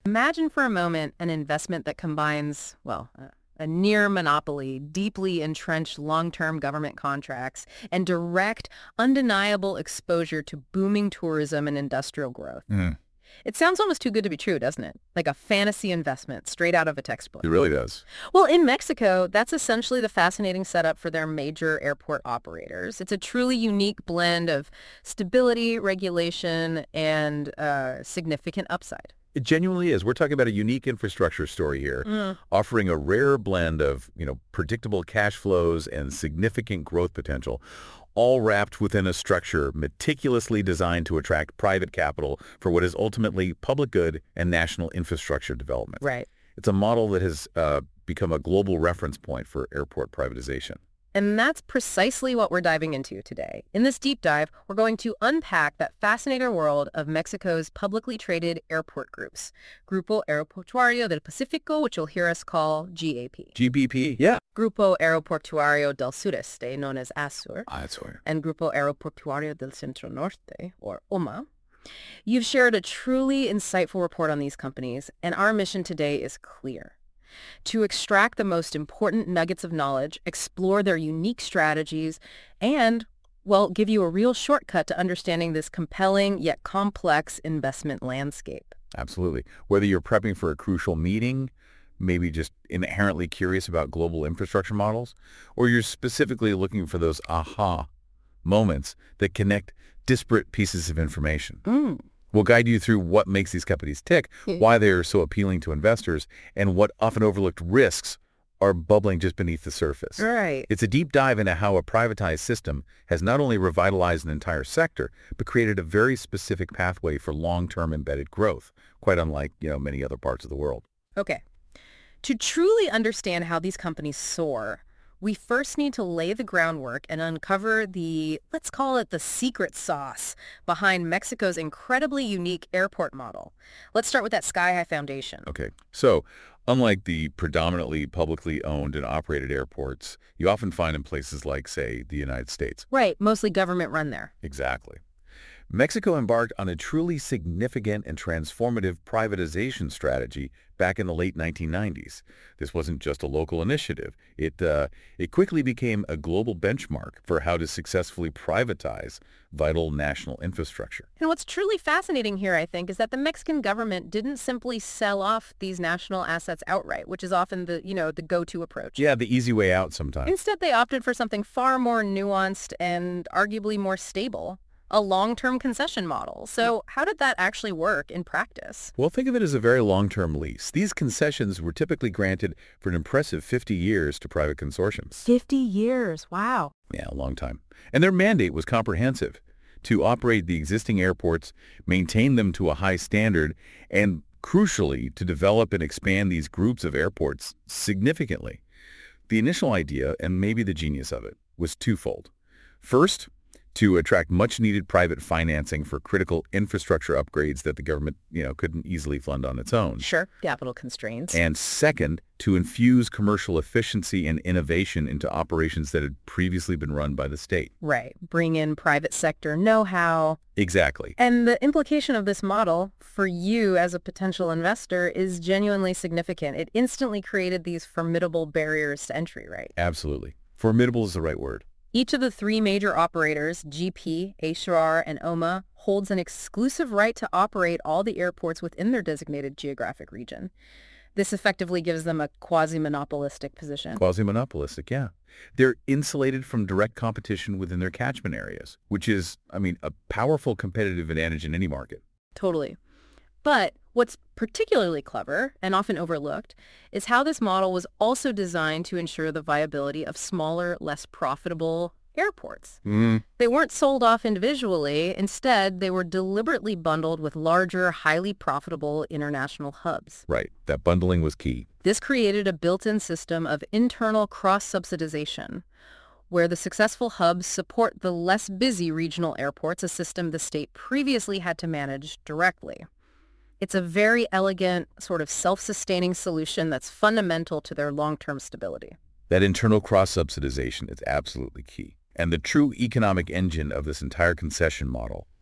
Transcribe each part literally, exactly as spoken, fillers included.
Imagine for a moment an investment that combines, well, uh, a near monopoly, deeply entrenched long-term government contracts, and direct, undeniable exposure to booming tourism and industrial growth. Mm, It sounds almost too good to be true, doesn't it? Like a fantasy investment straight out of a textbook. it really does. Well, in Mexico, that's essentially the fascinating setup for their major airport operators. It's a truly unique blend of stability, regulation, and uh, significant upside. It genuinely is. We're talking about a unique infrastructure story here, Mm. offering a rare blend of, you know, predictable cash flows and significant growth potential, all wrapped within a structure meticulously designed to attract private capital for what is ultimately public good and national infrastructure development. Right. It's a model that has uh, become a global reference point for airport privatization. And that's precisely what we're diving into today. In this deep dive, we're going to unpack that fascinating world of Mexico's publicly traded airport groups. Grupo Aeroportuario del Pacífico, which you'll hear us call G A P. G B P, yeah. Grupo Aeroportuario del Sureste, known as ASUR. Ah, that's where. And Grupo Aeroportuario del Centro Norte, or O M A. You've shared a truly insightful report on these companies, and our mission today is clear. To extract the most important nuggets of knowledge, explore their unique strategies, and, well, give you a real shortcut to understanding this compelling yet complex investment landscape. Absolutely. Whether you're prepping for a crucial meeting, maybe just inherently curious about global infrastructure models, or you're specifically looking for those aha moments that connect disparate pieces of information. Mm. We'll guide you through what makes these companies tick, why they are so appealing to investors, and what often overlooked risks are bubbling just beneath the surface. Right. It's a deep dive into how a privatized system has not only revitalized an entire sector, but created a very specific pathway for long-term embedded growth, quite unlike, you know, many other parts of the world. Okay. To truly understand how these companies soar, we first need to lay the groundwork and uncover the, let's call it the secret sauce behind Mexico's incredibly unique airport model. Let's start with that Sky High Foundation. Okay, so unlike the predominantly publicly owned and operated airports you often find in places like, say, the United States. Right, mostly government run there. Exactly. Mexico embarked on a truly significant and transformative privatization strategy back in the late nineteen nineties. This wasn't just a local initiative. It, uh, it quickly became a global benchmark for how to successfully privatize vital national infrastructure. And what's truly fascinating here, I think, is that the Mexican government didn't simply sell off these national assets outright, which is often the, you know, the go-to approach. Yeah, the easy way out sometimes. Instead, they opted for something far more nuanced and arguably more stable. A long-term concession model. So how did that actually work in practice? Well, think of it as a very long-term lease. These concessions were typically granted for an impressive fifty years to private consortiums. fifty years. Wow. Yeah, a long time. And their mandate was comprehensive: to operate the existing airports, maintain them to a high standard, and crucially, to develop and expand these groups of airports significantly. The initial idea, and maybe the genius of it, was twofold. First, to attract much-needed private financing for critical infrastructure upgrades that the government, you know, couldn't easily fund on its own. Sure. Capital constraints. And second, to infuse commercial efficiency and innovation into operations that had previously been run by the state. Right. Bring in private sector know-how. Exactly. And the implication of this model for you as a potential investor is genuinely significant. It instantly created these formidable barriers to entry, right? Absolutely. Formidable is the right word. Each of the three major operators, G P, ASUR, and O M A, holds an exclusive right to operate all the airports within their designated geographic region. This effectively gives them a quasi-monopolistic position. Quasi-monopolistic, yeah. They're insulated from direct competition within their catchment areas, which is, I mean, a powerful competitive advantage in any market. Totally. But what's particularly clever and often overlooked is how this model was also designed to ensure the viability of smaller, less profitable airports. Mm. They weren't sold off individually. Instead, they were deliberately bundled with larger, highly profitable international hubs. Right. That bundling was key. This created a built-in system of internal cross-subsidization, where the successful hubs support the less busy regional airports, a system the state previously had to manage directly. It's a very elegant, sort of self-sustaining solution that's fundamental to their long-term stability. That internal cross-subsidization is absolutely key. And the true economic engine of this entire concession model,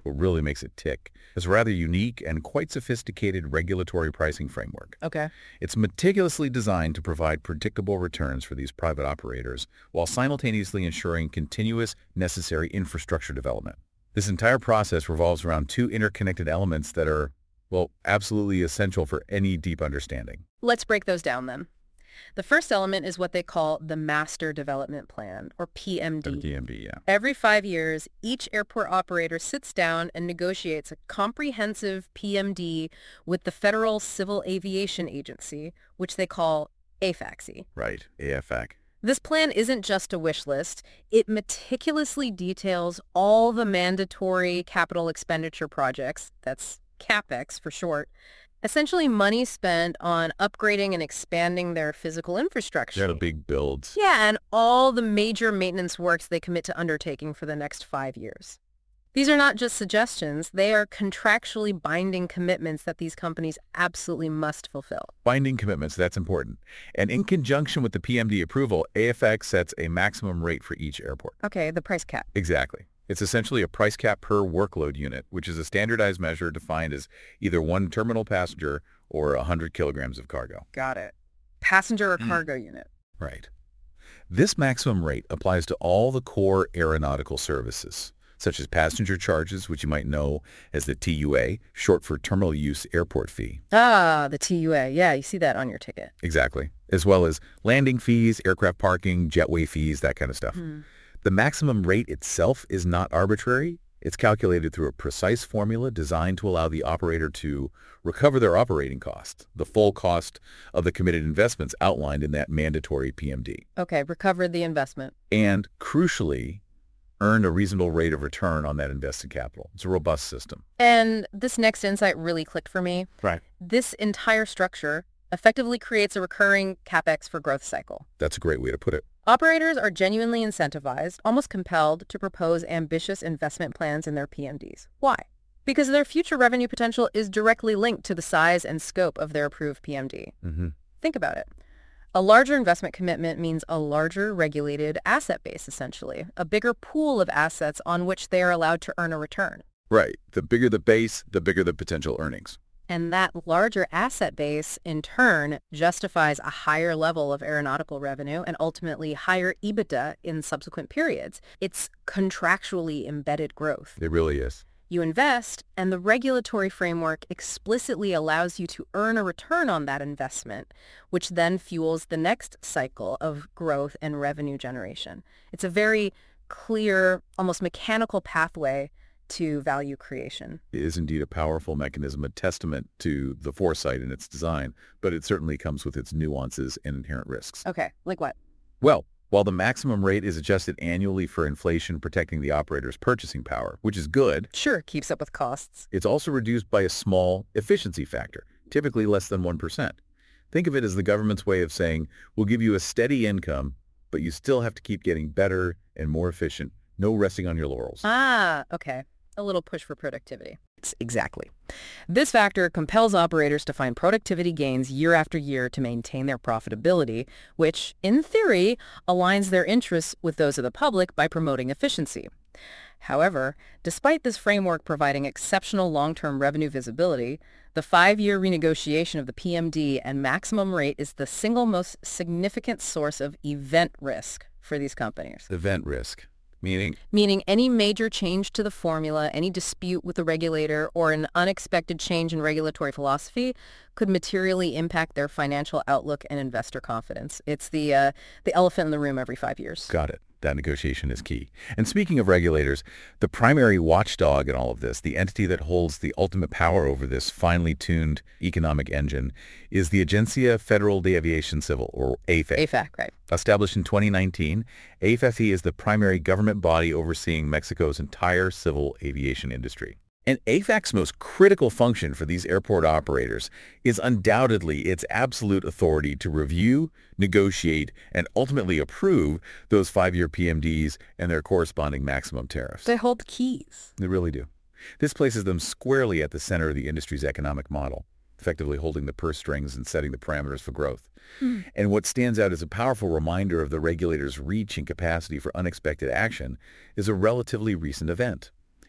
what really makes it tick, is a rather unique and quite sophisticated regulatory pricing framework. Okay. It's meticulously designed to provide predictable returns for these private operators while simultaneously ensuring continuous, necessary infrastructure development. This entire process revolves around two interconnected elements that are, well, absolutely essential for any deep understanding. Let's break those down then. The first element is what they call the Master Development Plan, or P M D. D M D, yeah. Every five years, each airport operator sits down and negotiates a comprehensive P M D with the Federal Civil Aviation Agency, which they call A F A C I. Right, A F A C. This plan isn't just a wish list. It meticulously details all the mandatory capital expenditure projects, that's CapEx for short, essentially money spent on upgrading and expanding their physical infrastructure. They're the big builds. Yeah, and all the major maintenance works they commit to undertaking for the next five years. These are not just suggestions. They are contractually binding commitments that these companies absolutely must fulfill. Binding commitments, that's important. And in conjunction with the P M D approval, A F A C sets a maximum rate for each airport. Okay, the price cap. Exactly. It's essentially a price cap per workload unit, which is a standardized measure defined as either one terminal passenger or one hundred kilograms of cargo. Got it. Passenger or cargo unit. Right. This maximum rate applies to all the core aeronautical services, such as passenger charges, which you might know as the T U A, short for Terminal Use Airport Fee. Ah, the T U A. Yeah, you see that on your ticket. Exactly. As well as landing fees, aircraft parking, jetway fees, that kind of stuff. Hmm. The maximum rate itself is not arbitrary. It's calculated through a precise formula designed to allow the operator to recover their operating costs, the full cost of the committed investments outlined in that mandatory P M D. Okay, recover the investment. And crucially, earn a reasonable rate of return on that invested capital. It's a robust system. And this next insight really clicked for me. Right. This entire structure effectively creates a recurring CapEx for growth cycle. That's a great way to put it. Operators are genuinely incentivized, almost compelled, to propose ambitious investment plans in their P M Ds. Why? Because their future revenue potential is directly linked to the size and scope of their approved P M D. Mm-hmm. Think about it. A larger investment commitment means a larger regulated asset base, essentially, a bigger pool of assets on which they are allowed to earn a return. Right. The bigger the base, the bigger the potential earnings. And that larger asset base, in turn, justifies a higher level of aeronautical revenue and ultimately higher EBITDA in subsequent periods. It's contractually embedded growth. It really is. You invest, and the regulatory framework explicitly allows you to earn a return on that investment, which then fuels the next cycle of growth and revenue generation. It's a very clear, almost mechanical pathway to value creation. It is indeed a powerful mechanism, a testament to the foresight in its design, but it certainly comes with its nuances and inherent risks. Okay, like what? Well, while the maximum rate is adjusted annually for inflation protecting the operator's purchasing power, which is good, Sure, keeps up with costs. it's also reduced by a small efficiency factor, typically less than one percent. Think of it as the government's way of saying, we'll give you a steady income, but you still have to keep getting better and more efficient, no resting on your laurels. Ah, okay. A little push for productivity. Exactly. This factor compels operators to find productivity gains year after year to maintain their profitability, which, in theory, aligns their interests with those of the public by promoting efficiency. However, despite this framework providing exceptional long-term revenue visibility, the five-year renegotiation of the P M D and maximum rate is the single most significant source of event risk for these companies. Event risk. Meaning? Meaning any major change to the formula, any dispute with the regulator, or an unexpected change in regulatory philosophy could materially impact their financial outlook and investor confidence. It's the uh, the elephant in the room every five years. Got it. That negotiation is key. And speaking of regulators, the primary watchdog in all of this, the entity that holds the ultimate power over this finely tuned economic engine, is the Agencia Federal de Aviación Civil, or A F A C. A F A C, right. Established in twenty nineteen, A F A C is the primary government body overseeing Mexico's entire civil aviation industry. And A F A C's most critical function for these airport operators is undoubtedly its absolute authority to review, negotiate, and ultimately approve those five-year P M Ds and their corresponding maximum tariffs. They hold the keys. They really do. This places them squarely at the center of the industry's economic model, effectively holding the purse strings and setting the parameters for growth. Hmm. And what stands out as a powerful reminder of the regulator's reach and capacity for unexpected action is a relatively recent event.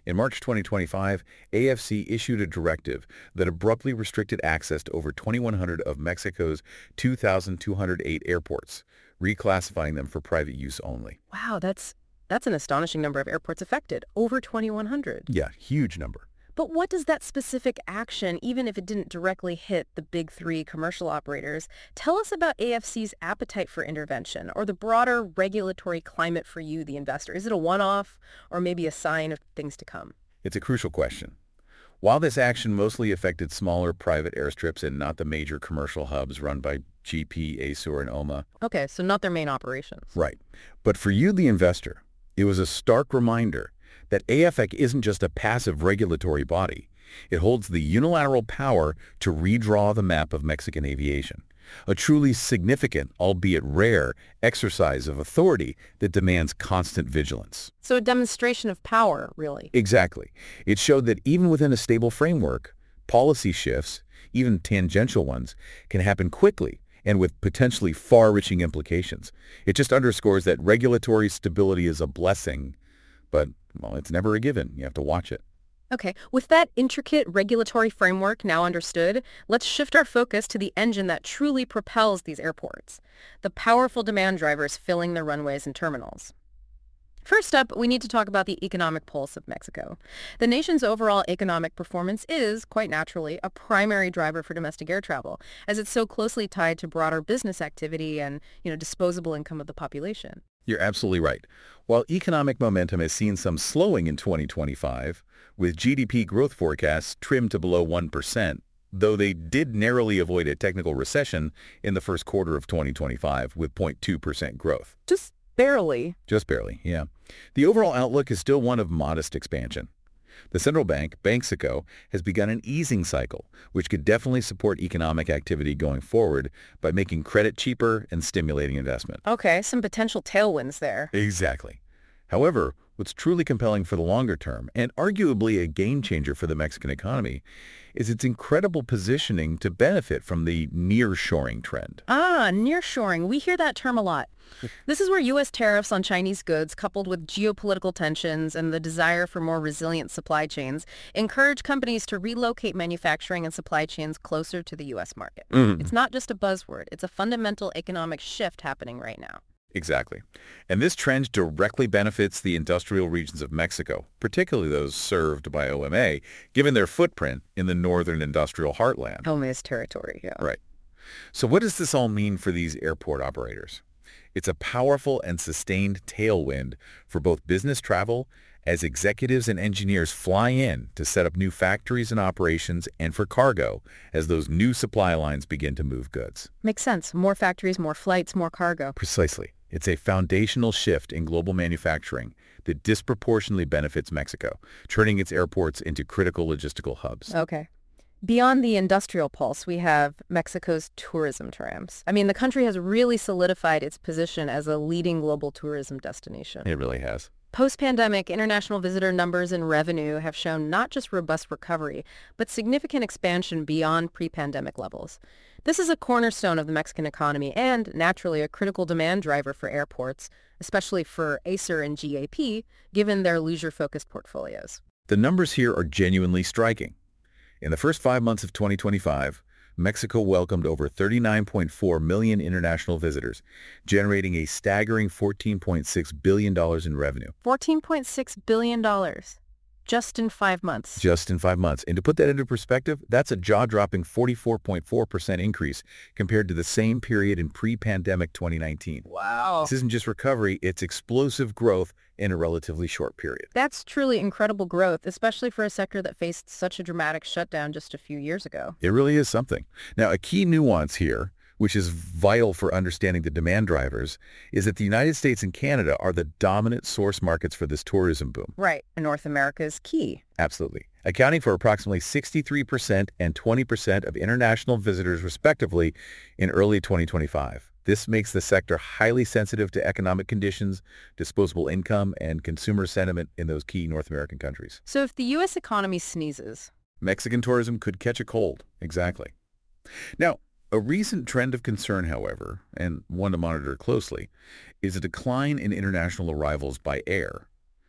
In March twenty twenty-five, A F C issued a directive that abruptly restricted access to over twenty-one hundred of Mexico's two thousand two hundred eight airports, reclassifying them for private use only. Wow, that's that's an astonishing number of airports affected, over twenty-one hundred. Yeah, huge number. But what does that specific action, even if it didn't directly hit the big three commercial operators, tell us about A F C's appetite for intervention or the broader regulatory climate for you, the investor? Is it a one-off or maybe a sign of things to come? It's a crucial question. While this action mostly affected smaller private airstrips and not the major commercial hubs run by G P, ASUR, and OMA. Okay, so not their main operations. Right. But for you, the investor, it was a stark reminder that A F A C isn't just a passive regulatory body. It holds the unilateral power to redraw the map of Mexican aviation, a truly significant, albeit rare, exercise of authority that demands constant vigilance. So a demonstration of power, really. Exactly. It showed that even within a stable framework, policy shifts, even tangential ones, can happen quickly and with potentially far-reaching implications. It just underscores that regulatory stability is a blessing, but, well, it's never a given. You have to watch it. Okay, with that intricate regulatory framework now understood, let's shift our focus to the engine that truly propels these airports, the powerful demand drivers filling the runways and terminals. First up, we need to talk about the economic pulse of Mexico. The nation's overall economic performance is, quite naturally, a primary driver for domestic air travel, as it's so closely tied to broader business activity and, you know, disposable income of the population. You're absolutely right. While economic momentum has seen some slowing in twenty twenty-five, with G D P growth forecasts trimmed to below one percent, though they did narrowly avoid a technical recession in the first quarter of twenty twenty-five with zero point two percent growth. Just barely. Just barely, yeah. The overall outlook is still one of modest expansion. The central bank, Banxico, has begun an easing cycle, which could definitely support economic activity going forward by making credit cheaper and stimulating investment. Okay, some potential tailwinds there. Exactly. However, what's truly compelling for the longer term, and arguably a game changer for the Mexican economy, is its incredible positioning to benefit from the nearshoring trend. Ah, nearshoring. We hear that term a lot. This is where U S tariffs on Chinese goods, coupled with geopolitical tensions and the desire for more resilient supply chains, encourage companies to relocate manufacturing and supply chains closer to the U S market. Mm. It's not just a buzzword. It's a fundamental economic shift happening right now. Exactly. And this trend directly benefits the industrial regions of Mexico, particularly those served by O M A, given their footprint in the northern industrial heartland. O M A's territory, yeah. Right. So what does this all mean for these airport operators? It's a powerful and sustained tailwind for both business travel as executives and engineers fly in to set up new factories and operations, and for cargo as those new supply lines begin to move goods. Makes sense. More factories, more flights, more cargo. Precisely. It's a foundational shift in global manufacturing that disproportionately benefits Mexico, turning its airports into critical logistical hubs. Okay. Beyond the industrial pulse, we have Mexico's tourism trams. I mean, the country has really solidified its position as a leading global tourism destination. It really has. Post-pandemic, international visitor numbers and revenue have shown not just robust recovery, but significant expansion beyond pre-pandemic levels. This is a cornerstone of the Mexican economy and, naturally, a critical demand driver for airports, especially for ASUR and G A P, given their leisure-focused portfolios. The numbers here are genuinely striking. In the first five months of twenty twenty-five, Mexico welcomed over thirty-nine point four million international visitors, generating a staggering fourteen point six billion dollars in revenue. fourteen point six billion dollars. Just in five months. Just in five months. And to put that into perspective, that's a jaw-dropping forty-four point four percent increase compared to the same period in pre-pandemic twenty nineteen. Wow. This isn't just recovery, it's explosive growth in a relatively short period. That's truly incredible growth, especially for a sector that faced such a dramatic shutdown just a few years ago. It really is something. Now, a key nuance here, which is vital for understanding the demand drivers, is that the United States and Canada are the dominant source markets for this tourism boom. Right, and North America is key. Absolutely. Accounting for approximately sixty-three percent and twenty percent of international visitors, respectively, in early twenty twenty-five. This makes the sector highly sensitive to economic conditions, disposable income, and consumer sentiment in those key North American countries. So if the U S economy sneezes, Mexican tourism could catch a cold. Exactly. Now, a recent trend of concern, however, and one to monitor closely, is a decline in international arrivals by air.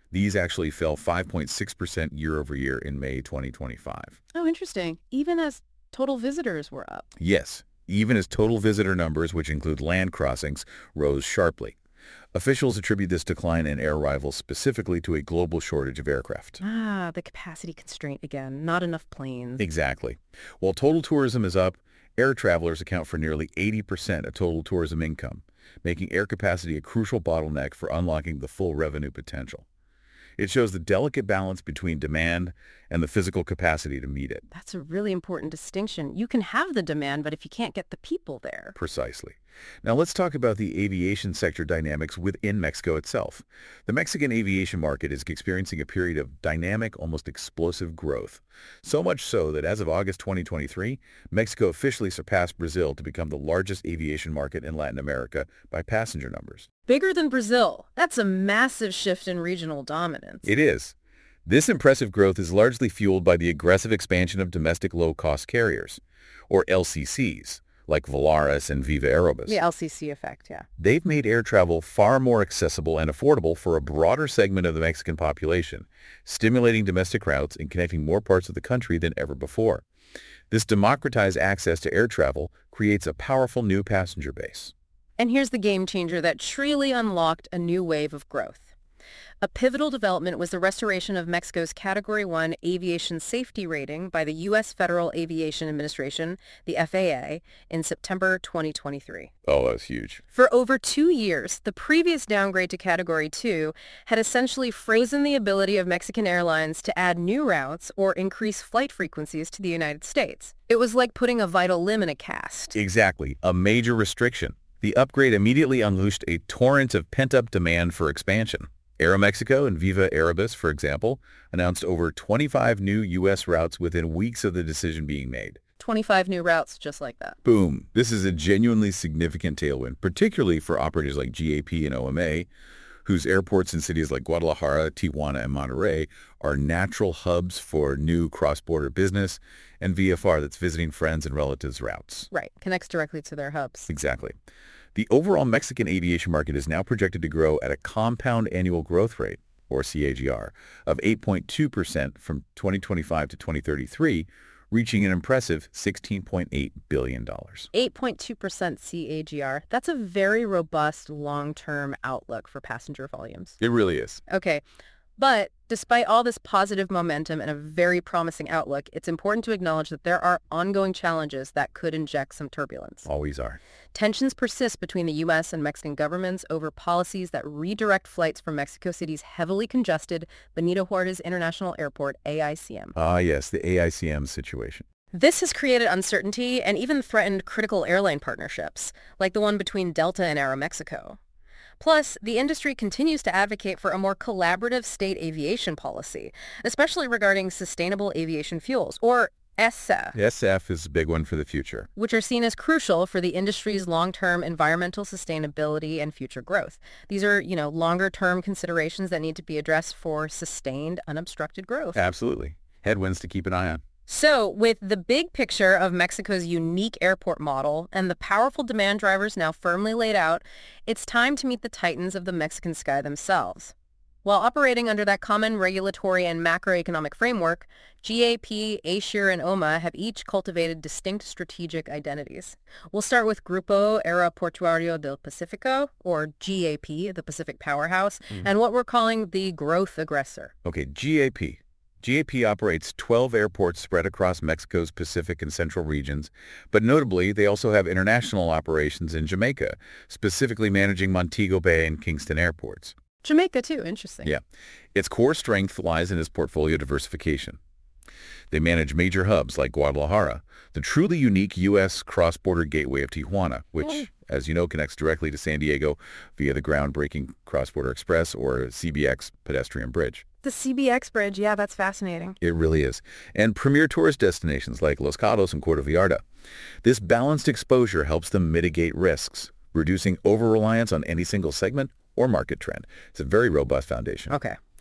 These actually fell five point six percent year over year in May twenty twenty-five. Oh, interesting. Even as total visitors were up. Yes, even as total visitor numbers, which include land crossings, rose sharply. Officials attribute this decline in air arrivals specifically to a global shortage of aircraft. Ah, the capacity constraint again. Not enough planes. Exactly. While total tourism is up, air travelers account for nearly eighty percent of total tourism income, making air capacity a crucial bottleneck for unlocking the full revenue potential. It shows the delicate balance between demand and the physical capacity to meet it. That's a really important distinction. You can have the demand, but if you can't get the people there. Precisely. Now let's talk about the aviation sector dynamics within Mexico itself. The Mexican aviation market is experiencing a period of dynamic, almost explosive growth. So much so that as of August twenty twenty-three, Mexico officially surpassed Brazil to become the largest aviation market in Latin America by passenger numbers. Bigger than Brazil. That's a massive shift in regional dominance. It is. This impressive growth is largely fueled by the aggressive expansion of domestic low-cost carriers, or L C Cs, like Volaris and Viva Aerobus. The L C C effect, yeah. They've made air travel far more accessible and affordable for a broader segment of the Mexican population, stimulating domestic routes and connecting more parts of the country than ever before. This democratized access to air travel creates a powerful new passenger base. And here's the game changer that truly unlocked a new wave of growth. A pivotal development was the restoration of Mexico's Category one aviation safety rating by the U S Federal Aviation Administration, the F A A, in September twenty twenty-three. Oh, that's huge. For over two years, the previous downgrade to Category two had essentially frozen the ability of Mexican airlines to add new routes or increase flight frequencies to the United States. It was like putting a vital limb in a cast. Exactly, a major restriction. The upgrade immediately unleashed a torrent of pent-up demand for expansion. Aeromexico and Viva Aerobus, for example, announced over twenty-five new U S routes within weeks of the decision being made. twenty-five new routes just like that. Boom. This is a genuinely significant tailwind, particularly for operators like G A P and O M A, whose airports in cities like Guadalajara, Tijuana, and Monterrey are natural hubs for new cross-border business, and V F R that's visiting friends and relatives routes. Right. Connects directly to their hubs. Exactly. The overall Mexican aviation market is now projected to grow at a compound annual growth rate, or C A G R, of eight point two percent from twenty twenty-five to twenty thirty-three, reaching an impressive sixteen point eight billion dollars. eight point two percent C A G R. That's a very robust long-term outlook for passenger volumes. It really is. Okay. But despite all this positive momentum and a very promising outlook, it's important to acknowledge that there are ongoing challenges that could inject some turbulence. Always are. Tensions persist between the U S and Mexican governments over policies that redirect flights from Mexico City's heavily congested Benito Juarez International Airport, A I C M. Ah, yes, the A I C M situation. This has created uncertainty and even threatened critical airline partnerships, like the one between Delta and Aeromexico. Plus, the industry continues to advocate for a more collaborative state aviation policy, especially regarding sustainable aviation fuels, or S A F. S A F is a big one for the future. Which are seen as crucial for the industry's long-term environmental sustainability and future growth. These are, you know, longer-term considerations that need to be addressed for sustained, unobstructed growth. Absolutely. Headwinds to keep an eye on. So, with the big picture of Mexico's unique airport model and the powerful demand drivers now firmly laid out, it's time to meet the titans of the Mexican sky themselves. While operating under that common regulatory and macroeconomic framework, G A P, Air, and O M A have each cultivated distinct strategic identities. We'll start with Grupo Aeroportuario del Pacífico, or G A P, the Pacific Powerhouse, mm. and what we're calling the growth aggressor. Okay, G A P. G A P operates twelve airports spread across Mexico's Pacific and Central regions, but notably, they also have international operations in Jamaica, specifically managing Montego Bay and Kingston airports. Jamaica, too. Interesting. Yeah. Its core strength lies in its portfolio diversification. They manage major hubs like Guadalajara, the truly unique U S cross-border gateway of Tijuana, which, oh. as you know, connects directly to San Diego via the groundbreaking Cross-Border Express or C B X pedestrian bridge. The C B X bridge, yeah, that's fascinating. It really is. And premier tourist destinations like Los Cabos and Puerto Vallarta. This balanced exposure helps them mitigate risks, reducing over-reliance on any single segment or market trend. It's a very robust foundation. Okay.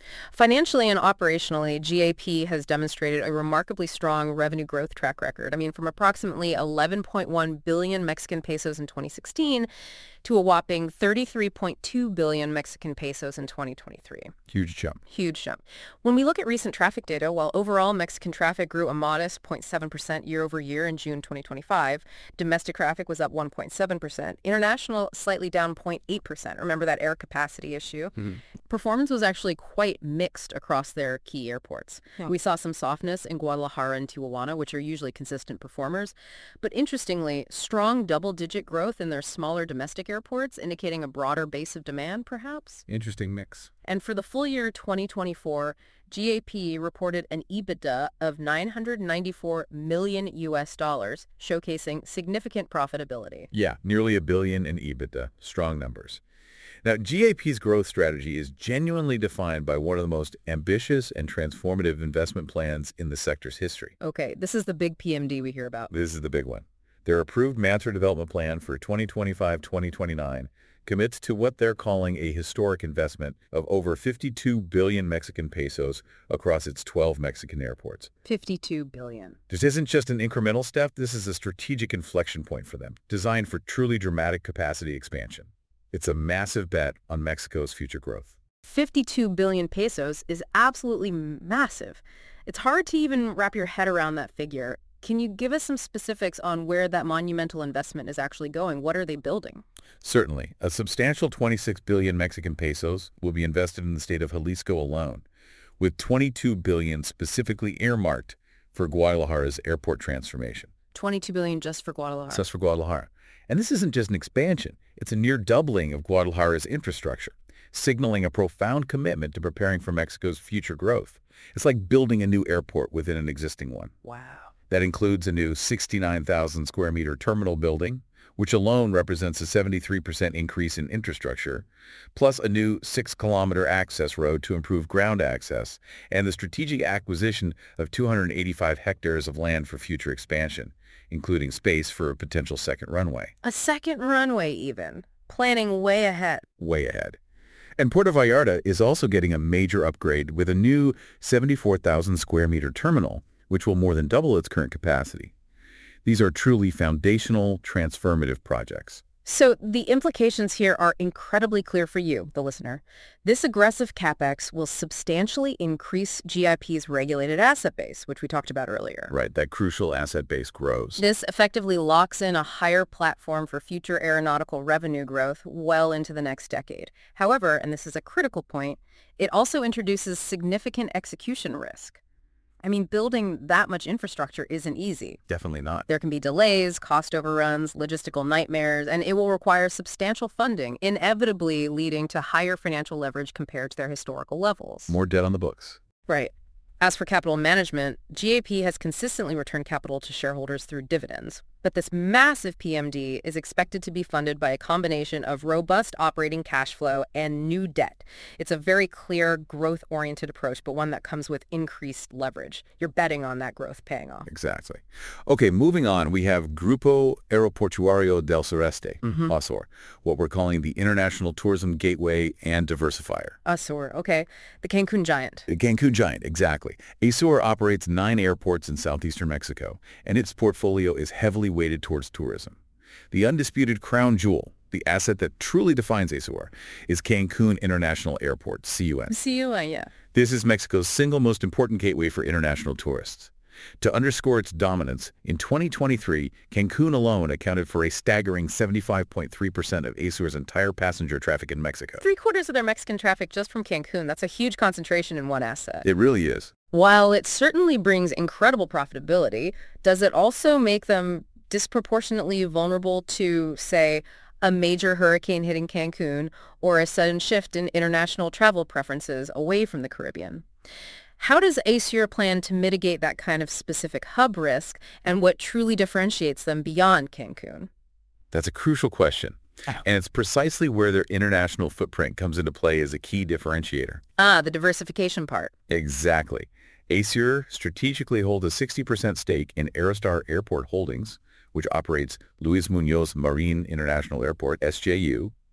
Financially and operationally, G A P has demonstrated a remarkably strong revenue growth track record. I mean, from approximately eleven point one billion Mexican pesos in twenty sixteen to a whopping thirty-three point two billion Mexican pesos in twenty twenty-three. Huge jump. Huge jump. When we look at recent traffic data, while overall Mexican traffic grew a modest zero point seven percent year over year in June twenty twenty-five, domestic traffic was up one point seven percent, international slightly down zero point eight percent. Remember that air capacity issue? Mm-hmm. Performance was actually quite mixed across their key airports. Yeah. We saw some softness in Guadalajara and Tijuana, which are usually consistent performers. But interestingly, strong double-digit growth in their smaller domestic airports, indicating a broader base of demand, perhaps? Interesting mix. And for the full year twenty twenty-four, G A P reported an EBITDA of nine hundred ninety-four million U S dollars, showcasing significant profitability. Yeah, nearly a billion in EBITDA. Strong numbers. Now, G A P's growth strategy is genuinely defined by one of the most ambitious and transformative investment plans in the sector's history. Okay, this is the big P M D we hear about. This is the big one. Their approved master development plan for twenty twenty-five to twenty twenty-nine commits to what they're calling a historic investment of over fifty-two billion Mexican pesos across its twelve Mexican airports. fifty-two billion. This isn't just an incremental step. This is a strategic inflection point for them, designed for truly dramatic capacity expansion. It's a massive bet on Mexico's future growth. fifty-two billion pesos is absolutely massive. It's hard to even wrap your head around that figure. Can you give us some specifics on where that monumental investment is actually going? What are they building? Certainly. A substantial twenty-six billion Mexican pesos will be invested in the state of Jalisco alone, with twenty-two billion specifically earmarked for Guadalajara's airport transformation. twenty-two billion just for Guadalajara. Just for Guadalajara. And this isn't just an expansion. It's a near doubling of Guadalajara's infrastructure, signaling a profound commitment to preparing for Mexico's future growth. It's like building a new airport within an existing one. Wow. That includes a new sixty-nine thousand square meter terminal building, which alone represents a seventy-three percent increase in infrastructure, plus a new six kilometer access road to improve ground access, and the strategic acquisition of two hundred eighty-five hectares of land for future expansion, including space for a potential second runway. A second runway even. Planning way ahead. Way ahead. And Puerto Vallarta is also getting a major upgrade with a new seventy-four thousand square meter terminal, which will more than double its current capacity. These are truly foundational, transformative projects. So the implications here are incredibly clear for you, the listener. This aggressive CapEx will substantially increase G I P's regulated asset base, which we talked about earlier. Right, that crucial asset base grows. This effectively locks in a higher platform for future aeronautical revenue growth well into the next decade. However, and this is a critical point, it also introduces significant execution risk. I mean, building that much infrastructure isn't easy. Definitely not. There can be delays, cost overruns, logistical nightmares, and it will require substantial funding, inevitably leading to higher financial leverage compared to their historical levels. More debt on the books. Right. As for capital management, G A P has consistently returned capital to shareholders through dividends. But this massive P M D is expected to be funded by a combination of robust operating cash flow and new debt. It's a very clear growth-oriented approach, but one that comes with increased leverage. You're betting on that growth paying off. Exactly. Okay, moving on, we have Grupo Aeroportuario del Sureste, mm-hmm. ASUR, what we're calling the International Tourism Gateway and Diversifier. ASUR, okay. The Cancun Giant. The Cancun Giant, exactly. ASUR operates nine airports in southeastern Mexico, and its portfolio is heavily weighted towards tourism. The undisputed crown jewel, the asset that truly defines ASUR, is Cancun International Airport, C U N. C U N, yeah. This is Mexico's single most important gateway for international tourists. To underscore its dominance, in twenty twenty-three, Cancun alone accounted for a staggering seventy-five point three percent of ASUR's entire passenger traffic in Mexico. Three quarters of their Mexican traffic just from Cancun. That's a huge concentration in one asset. It really is. While it certainly brings incredible profitability, does it also make them disproportionately vulnerable to, say, a major hurricane hitting Cancun or a sudden shift in international travel preferences away from the Caribbean? How does ASUR plan to mitigate that kind of specific hub risk, and what truly differentiates them beyond Cancun? That's a crucial question. And it's precisely where their international footprint comes into play as a key differentiator. Ah, the diversification part. Exactly. ASUR strategically holds a sixty percent stake in Aerostar Airport Holdings, which operates Luis Muñoz Marin International Airport, S J U,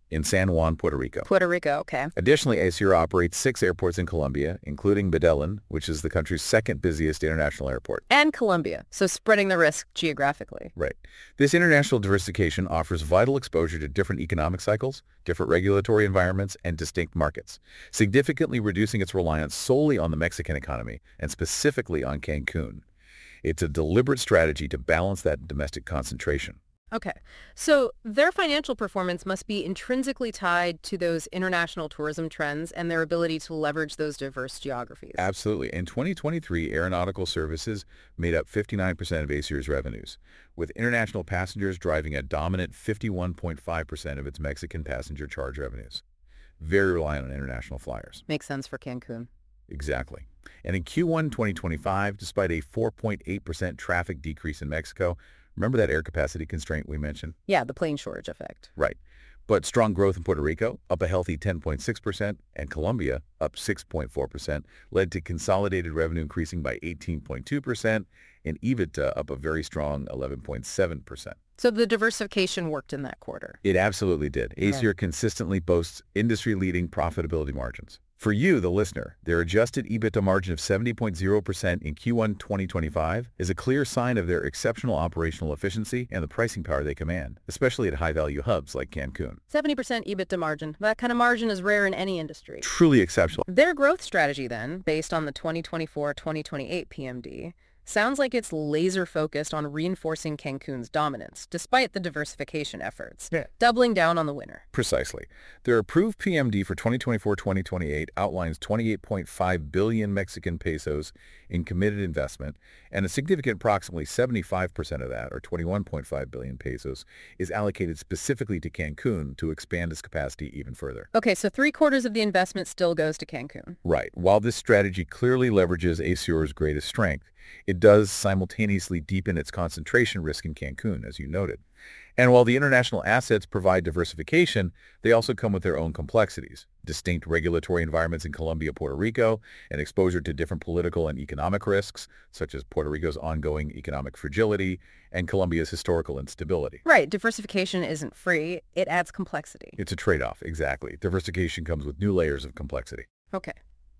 in San Juan, Puerto Rico. Puerto Rico, okay. Additionally, Acier operates six airports in Colombia, including Medellin, which is the country's second busiest international airport. And Colombia, so spreading the risk geographically. Right. This international diversification offers vital exposure to different economic cycles, different regulatory environments, and distinct markets, significantly reducing its reliance solely on the Mexican economy, and specifically on Cancun. It's a deliberate strategy to balance that domestic concentration. Okay, so their financial performance must be intrinsically tied to those international tourism trends and their ability to leverage those diverse geographies. Absolutely. In twenty twenty-three, aeronautical services made up fifty-nine percent of Acier's revenues, with international passengers driving a dominant fifty-one point five percent of its Mexican passenger charge revenues. Very reliant on international flyers. Makes sense for Cancun. Exactly. And in Q one twenty twenty-five, despite a four point eight percent traffic decrease in Mexico, remember that air capacity constraint we mentioned? Yeah, the plane shortage effect. Right. But strong growth in Puerto Rico, up a healthy ten point six percent, and Colombia, up six point four percent, led to consolidated revenue increasing by eighteen point two percent and EBITDA up a very strong eleven point seven percent. So the diversification worked in that quarter. It absolutely did. Acier right. consistently boasts industry-leading profitability margins. For you, the listener, their adjusted EBITDA margin of seventy point zero percent in Q one twenty twenty-five is a clear sign of their exceptional operational efficiency and the pricing power they command, especially at high-value hubs like Cancun. seventy percent EBITDA margin. That kind of margin is rare in any industry. Truly exceptional. Their growth strategy, then, based on the twenty twenty-four twenty twenty-eight P M D, sounds like it's laser-focused on reinforcing Cancun's dominance, despite the diversification efforts, yeah. doubling down on the winner. Precisely. Their approved P M D for twenty twenty-four twenty twenty-eight outlines twenty-eight point five billion Mexican pesos in committed investment, and a significant approximately seventy-five percent of that, or twenty-one point five billion pesos, is allocated specifically to Cancun to expand its capacity even further. Okay, so three-quarters of the investment still goes to Cancun. Right. While this strategy clearly leverages Acier's greatest strength, it does simultaneously deepen its concentration risk in Cancun, as you noted. And while the international assets provide diversification, they also come with their own complexities, distinct regulatory environments in Colombia, Puerto Rico, and exposure to different political and economic risks, such as Puerto Rico's ongoing economic fragility and Colombia's historical instability. Right. Diversification isn't free. It adds complexity. It's a trade-off, exactly. Diversification comes with new layers of complexity. Okay.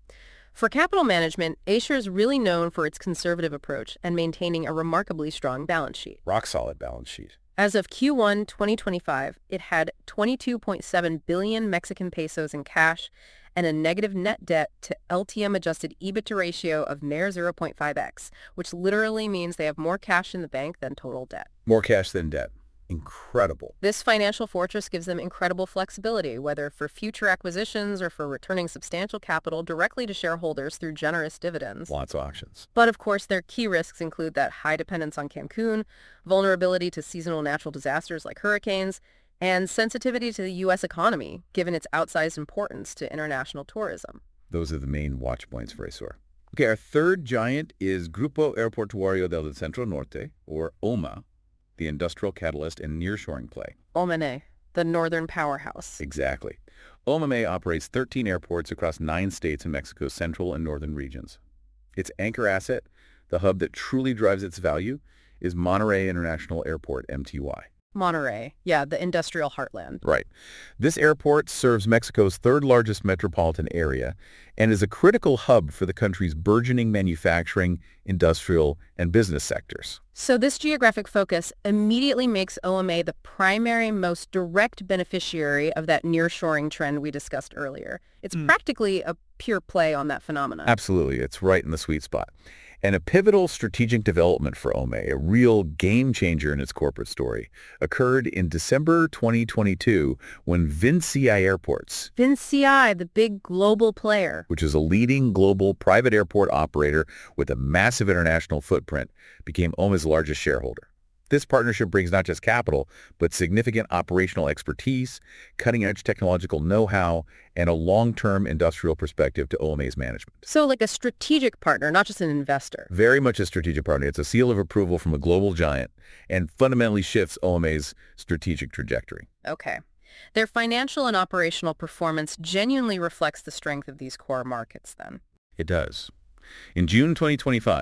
For capital management, Acier is really known for its conservative approach and maintaining a remarkably strong balance sheet. Rock-solid balance sheet. As of Q one twenty twenty-five, it had twenty-two point seven billion Mexican pesos in cash and a negative net debt to L T M adjusted EBITDA ratio of mere zero point five x, which literally means they have more cash in the bank than total debt. More cash than debt. Incredible. This financial fortress gives them incredible flexibility, whether for future acquisitions or for returning substantial capital directly to shareholders through generous dividends. Lots of options. But of course, their key risks include that high dependence on Cancun, vulnerability to seasonal natural disasters like hurricanes, and sensitivity to the U S economy, given its outsized importance to international tourism. Those are the main watch points for Acier. Okay, our third giant is Grupo Aeroportuario del Centro Norte, or O M A, the industrial catalyst and nearshoring play. O M A, the northern powerhouse. Exactly. O M A operates thirteen airports across nine states in Mexico's central and northern regions. Its anchor asset, the hub that truly drives its value, is Monterrey International Airport, M T Y. Monterrey, yeah, the industrial heartland. Right. This airport serves Mexico's third largest metropolitan area and is a critical hub for the country's burgeoning manufacturing, industrial, and business sectors. So this geographic focus immediately makes O M A the primary, most direct beneficiary of that nearshoring trend we discussed earlier. It's mm. practically a pure play on that phenomenon. Absolutely. It's right in the sweet spot. And a pivotal strategic development for O M A, a real game changer in its corporate story, occurred in December twenty twenty-two when VINCI Airports, VINCI, the big global player, which is a leading global private airport operator with a massive international footprint, became O M A's largest shareholder. This partnership brings not just capital, but significant operational expertise, cutting-edge technological know-how, and a long-term industrial perspective to O M A's management. So like a strategic partner, not just an investor. Very much a strategic partner. It's a seal of approval from a global giant and fundamentally shifts O M A's strategic trajectory. Okay. Their financial and operational performance genuinely reflects the strength of these core markets then. It does. In June twenty twenty-five,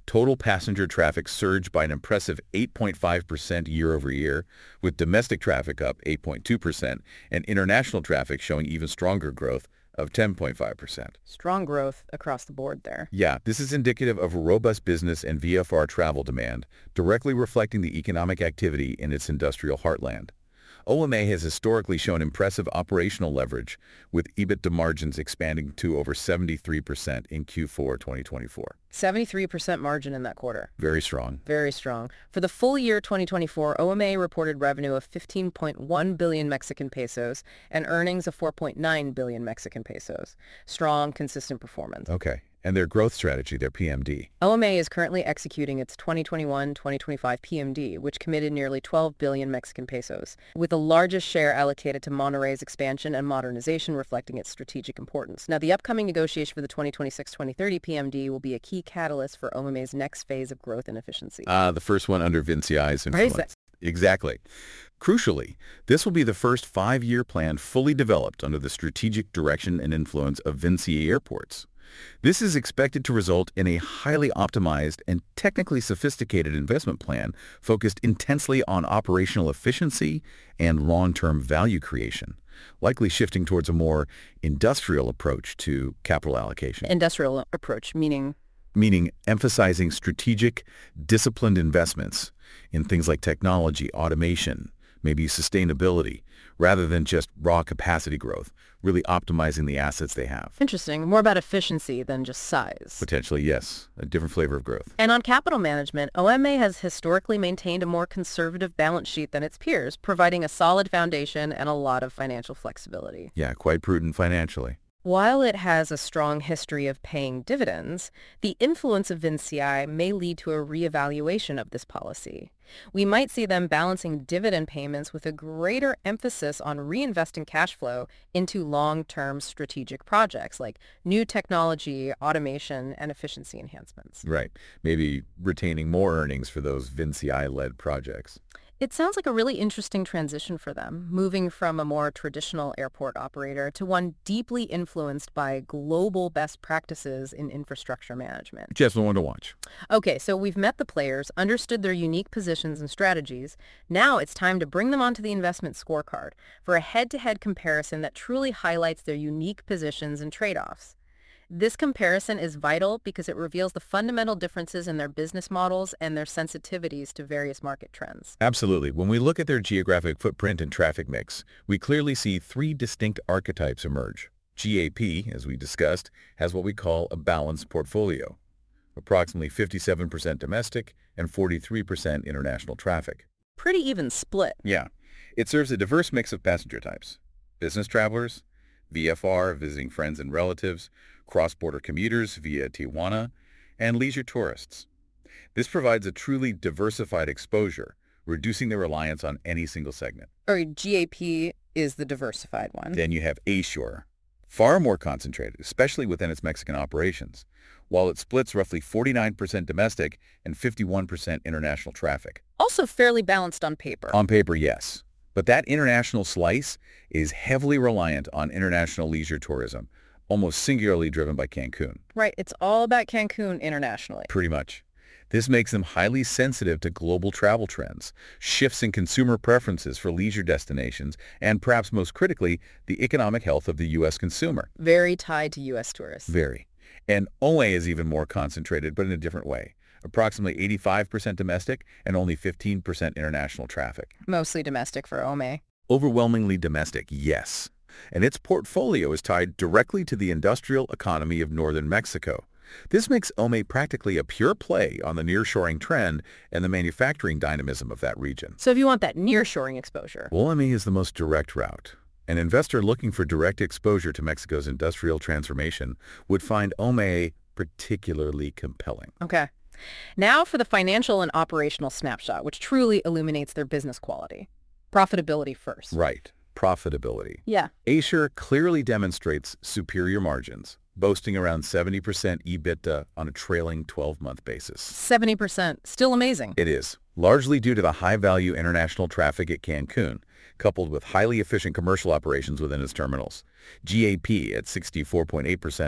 Total passenger traffic surged by an impressive eight point five percent year over year, with domestic traffic up eight point two percent and international traffic showing even stronger growth of ten point five percent. Strong growth across the board there. Yeah, this is indicative of a robust business and V F R travel demand, directly reflecting the economic activity in its industrial heartland. O M A has historically shown impressive operational leverage, with EBITDA margins expanding to over seventy-three percent in Q four twenty twenty-four. seventy-three percent margin in that quarter. Very strong. Very strong. For the full year twenty twenty-four, O M A reported revenue of fifteen point one billion Mexican pesos and earnings of four point nine billion Mexican pesos. Strong, consistent performance. Okay. And their growth strategy, their P M D. O M A is currently executing its twenty twenty-one twenty twenty-five P M D, which committed nearly twelve billion Mexican pesos, with the largest share allocated to Monterrey's expansion and modernization, reflecting its strategic importance. Now, the upcoming negotiation for the twenty twenty-six twenty thirty P M D will be a key catalyst for O M A's next phase of growth and efficiency. Ah, uh, the first one under VINCI's influence. Right. Exactly. Crucially, this will be the first five-year plan fully developed under the strategic direction and influence of VINCI Airports. This is expected to result in a highly optimized and technically sophisticated investment plan focused intensely on operational efficiency and long-term value creation, likely shifting towards a more industrial approach to capital allocation. Industrial approach, meaning? Meaning emphasizing strategic, disciplined investments in things like technology, automation, maybe sustainability, rather than just raw capacity growth, really optimizing the assets they have. Interesting. More about efficiency than just size. Potentially, yes. A different flavor of growth. And on capital management, O M A has historically maintained a more conservative balance sheet than its peers, providing a solid foundation and a lot of financial flexibility. Yeah, quite prudent financially. While it has a strong history of paying dividends, the influence of VINCI may lead to a reevaluation of this policy. We might see them balancing dividend payments with a greater emphasis on reinvesting cash flow into long-term strategic projects like new technology, automation, and efficiency enhancements. Right. Maybe retaining more earnings for those VINCI-led projects. It sounds like a really interesting transition for them, moving from a more traditional airport operator to one deeply influenced by global best practices in infrastructure management. Just one to watch. Okay, so we've met the players, understood their unique positions and strategies. Now it's time to bring them onto the investment scorecard for a head-to-head comparison that truly highlights their unique positions and trade-offs. This comparison is vital because it reveals the fundamental differences in their business models and their sensitivities to various market trends. Absolutely. When we look at their geographic footprint and traffic mix, we clearly see three distinct archetypes emerge. G A P, as we discussed, has what we call a balanced portfolio, approximately fifty-seven percent domestic and forty-three percent international traffic. Pretty even split. Yeah. It serves a diverse mix of passenger types: business travelers, V F R, visiting friends and relatives, cross-border commuters via Tijuana, and leisure tourists. This provides a truly diversified exposure, reducing their reliance on any single segment. Or G A P is the diversified one. Then you have ASURE, far more concentrated, especially within its Mexican operations, while it splits roughly forty-nine percent domestic and fifty-one percent international traffic. Also fairly balanced on paper. On paper, yes. But that international slice is heavily reliant on international leisure tourism, almost singularly driven by Cancun. Right. It's all about Cancun internationally. Pretty much. This makes them highly sensitive to global travel trends, shifts in consumer preferences for leisure destinations, and perhaps most critically, the economic health of the U S consumer. Very tied to U S tourists. Very. And O M A is even more concentrated, but in a different way. Approximately eighty-five percent domestic and only fifteen percent international traffic. Mostly domestic for O M A. Overwhelmingly domestic, yes. And its portfolio is tied directly to the industrial economy of northern Mexico. This makes O M A practically a pure play on the nearshoring trend and the manufacturing dynamism of that region. So if you want that nearshoring exposure, O M A is the most direct route. An investor looking for direct exposure to Mexico's industrial transformation would find O M A particularly compelling. Okay. Now for the financial and operational snapshot, which truly illuminates their business quality. Profitability first. Right. Profitability. Yeah. ASURE clearly demonstrates superior margins, boasting around seventy percent EBITDA on a trailing twelve-month basis. seventy percent. Still amazing. It is, largely due to the high-value international traffic at Cancun, coupled with highly efficient commercial operations within its terminals. G A P at sixty-four point eight percent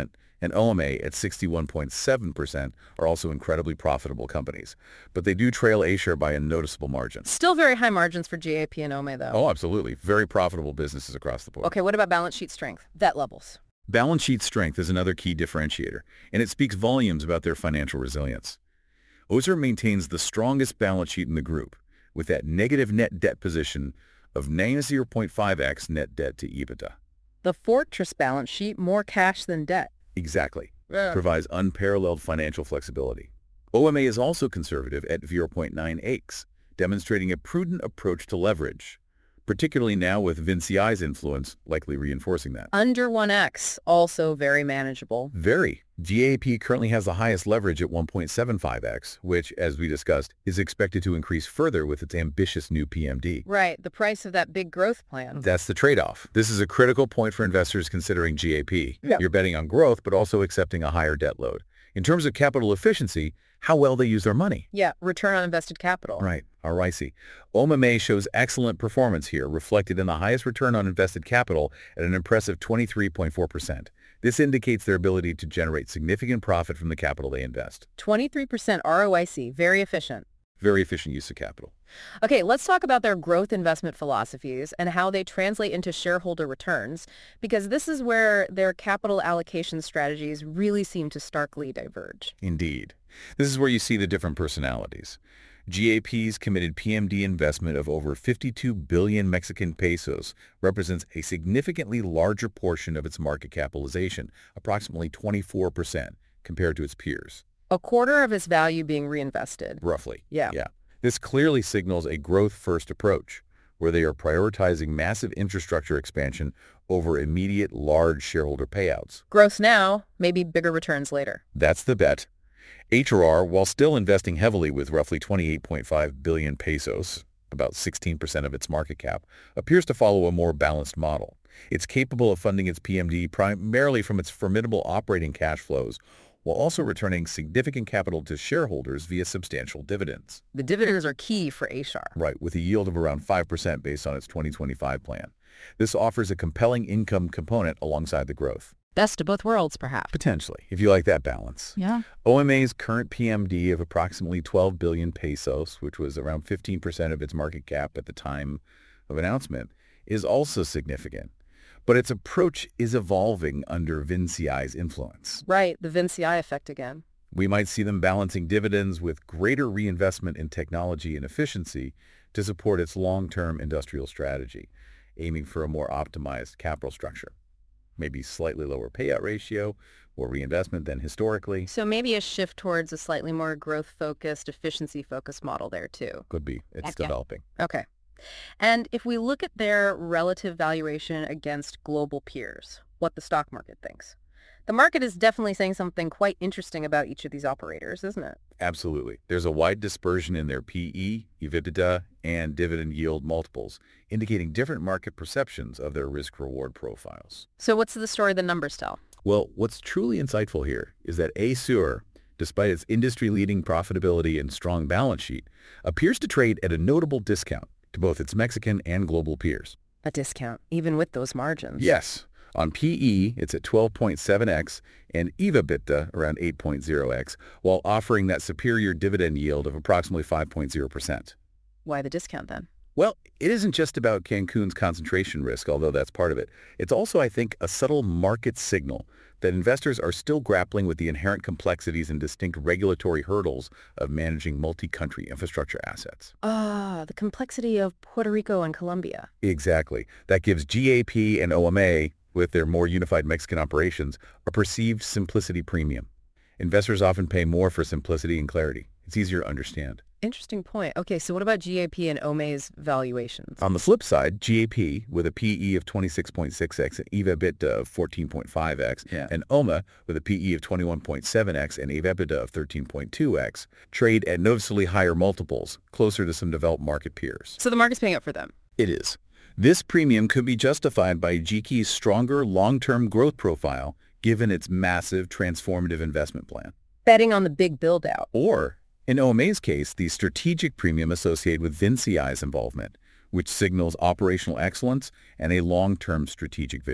and O M A at sixty-one point seven percent are also incredibly profitable companies, but they do trail A-share by a noticeable margin. Still very high margins for G A P and O M A, though. Oh, absolutely. Very profitable businesses across the board. Okay, what about balance sheet strength? Debt levels. Balance sheet strength is another key differentiator, and it speaks volumes about their financial resilience. O S E R maintains the strongest balance sheet in the group, with that negative net debt position of zero point five x net debt to EBITDA. The fortress balance sheet, more cash than debt. Exactly. Yeah. Provides unparalleled financial flexibility. O M A is also conservative at zero point nine x, demonstrating a prudent approach to leverage, particularly now with VinCi's influence likely reinforcing that. Under one x, also very manageable. Very. G A P currently has the highest leverage at one point seven five x, which, as we discussed, is expected to increase further with its ambitious new P M D. Right, the price of that big growth plan. That's the trade-off. This is a critical point for investors considering G A P. Yeah. You're betting on growth, but also accepting a higher debt load. In terms of capital efficiency, how well they use their money. Yeah, return on invested capital. Right, R O I C. O M A shows excellent performance here, reflected in the highest return on invested capital at an impressive twenty-three point four percent. This indicates their ability to generate significant profit from the capital they invest. twenty-three percent R O I C, very efficient. Very efficient use of capital. Okay, let's talk about their growth investment philosophies and how they translate into shareholder returns, because this is where their capital allocation strategies really seem to starkly diverge. Indeed. This is where you see the different personalities. G A P's committed P M D investment of over fifty-two billion Mexican pesos represents a significantly larger portion of its market capitalization, approximately twenty-four percent, compared to its peers. A quarter of its value being reinvested. Roughly. Yeah. Yeah. This clearly signals a growth-first approach, where they are prioritizing massive infrastructure expansion over immediate large shareholder payouts. Gross now, maybe bigger returns later. That's the bet. H R R, while still investing heavily with roughly twenty-eight point five billion pesos, about sixteen percent of its market cap, appears to follow a more balanced model. It's capable of funding its P M D primarily from its formidable operating cash flows, while also returning significant capital to shareholders via substantial dividends. The dividends are key for A S H A R. Right, with a yield of around five percent based on its twenty twenty-five plan. This offers a compelling income component alongside the growth. Best of both worlds, perhaps. Potentially, if you like that balance. Yeah. O M A's current P M D of approximately twelve billion pesos, which was around fifteen percent of its market cap at the time of announcement, is also significant. But its approach is evolving under VinCi's influence. Right, the VinCi effect again. We might see them balancing dividends with greater reinvestment in technology and efficiency to support its long-term industrial strategy, aiming for a more optimized capital structure. Maybe slightly lower payout ratio, more reinvestment than historically. So maybe a shift towards a slightly more growth-focused, efficiency-focused model there, too. Could be. It's Heck yeah. developing. Okay. And if we look at their relative valuation against global peers, what the stock market thinks, the market is definitely saying something quite interesting about each of these operators, isn't it? Absolutely. There's a wide dispersion in their P E, EBITDA, and dividend yield multiples, indicating different market perceptions of their risk-reward profiles. So what's the story the numbers tell? Well, what's truly insightful here is that A S U R, despite its industry-leading profitability and strong balance sheet, appears to trade at a notable discount to both its Mexican and global peers. A discount, even with those margins. Yes. On P E, it's at twelve point seven x and EBITDA around eight point zero x, while offering that superior dividend yield of approximately five point zero percent. Why the discount then? Well, it isn't just about Cancun's concentration risk, although that's part of it. It's also, I think, a subtle market signal that investors are still grappling with the inherent complexities and distinct regulatory hurdles of managing multi-country infrastructure assets. Ah, the complexity of Puerto Rico and Colombia. Exactly. That gives G A P and O M A, with their more unified Mexican operations, a perceived simplicity premium. Investors often pay more for simplicity and clarity. It's easier to understand. Interesting point. Okay, so what about G A P and O M A's valuations? On the flip side, G A P, with a P E of twenty-six point six x and EBITDA of fourteen point five x, Yeah. and O M A, with a P E of twenty-one point seven x and EBITDA of thirteen point two x, trade at noticeably higher multiples, closer to some developed market peers. So the market's paying up for them. It is. This premium could be justified by G K's stronger long-term growth profile, given its massive transformative investment plan. Betting on the big build-out. Or, in O M A's case, the strategic premium associated with VinCi's involvement, which signals operational excellence and a long-term strategic vision.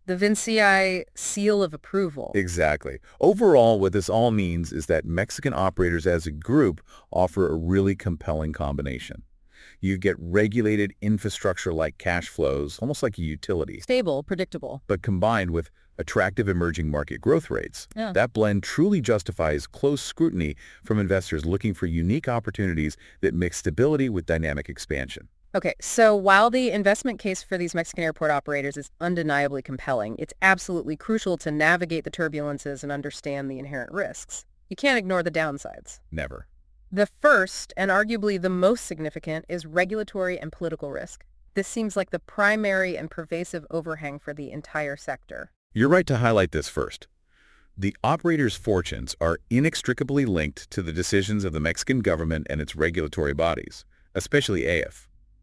the Vincii seal of approval. Exactly. Overall, what this all means is that Mexican operators as a group offer a really compelling combination. You get regulated infrastructure-like cash flows, almost like a utility, Stable, predictable. but combined with attractive emerging market growth rates. Yeah. That blend truly justifies close scrutiny from investors looking for unique opportunities that mix stability with dynamic expansion. Okay, so while the investment case for these Mexican airport operators is undeniably compelling, it's absolutely crucial to navigate the turbulences and understand the inherent risks. You can't ignore the downsides. Never. The first, and arguably the most significant, is regulatory and political risk. This seems like the primary and pervasive overhang for the entire sector. You're right to highlight this first. The operators' fortunes are inextricably linked to the decisions of the Mexican government and its regulatory bodies, especially A F.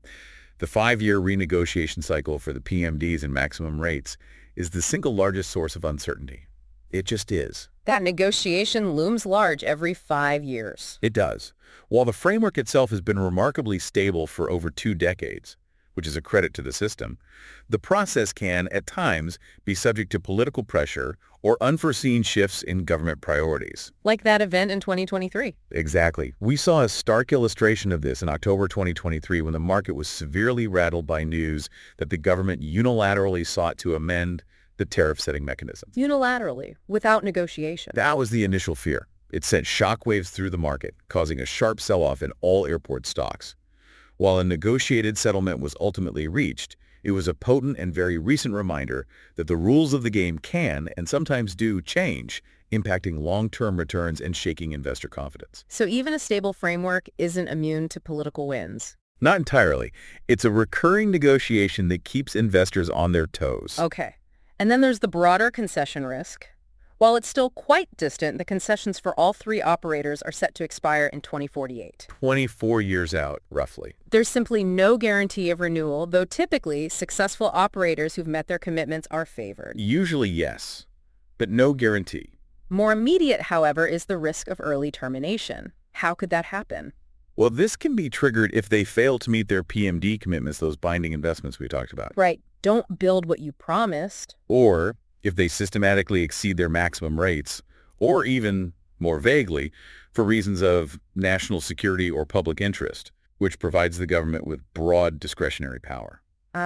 The five-year renegotiation cycle for the P M Ds and maximum rates is the single largest source of uncertainty. It just is. That negotiation looms large every five years. It does. While the framework itself has been remarkably stable for over two decades, which is a credit to the system, the process can, at times, be subject to political pressure or unforeseen shifts in government priorities. Like that event in twenty twenty-three. Exactly. We saw a stark illustration of this in October twenty twenty-three when the market was severely rattled by news that the government unilaterally sought to amend the tariff-setting mechanism. Unilaterally, without negotiation. That was the initial fear. It sent shockwaves through the market, causing a sharp sell-off in all airport stocks. While a negotiated settlement was ultimately reached, it was a potent and very recent reminder that the rules of the game can, and sometimes do, change, impacting long-term returns and shaking investor confidence. So even a stable framework isn't immune to political winds. Not entirely. It's a recurring negotiation that keeps investors on their toes. Okay. And then there's the broader concession risk. While it's still quite distant, the concessions for all three operators are set to expire in twenty forty-eight. twenty-four years out, roughly. There's simply no guarantee of renewal, though typically successful operators who've met their commitments are favored. Usually yes, but no guarantee. More immediate, however, is the risk of early termination. How could that happen? Well, this can be triggered if they fail to meet their P M D commitments, those binding investments we talked about. Right. Don't build what you promised. Or if they systematically exceed their maximum rates, or even, more vaguely, for reasons of national security or public interest, which provides the government with broad discretionary power.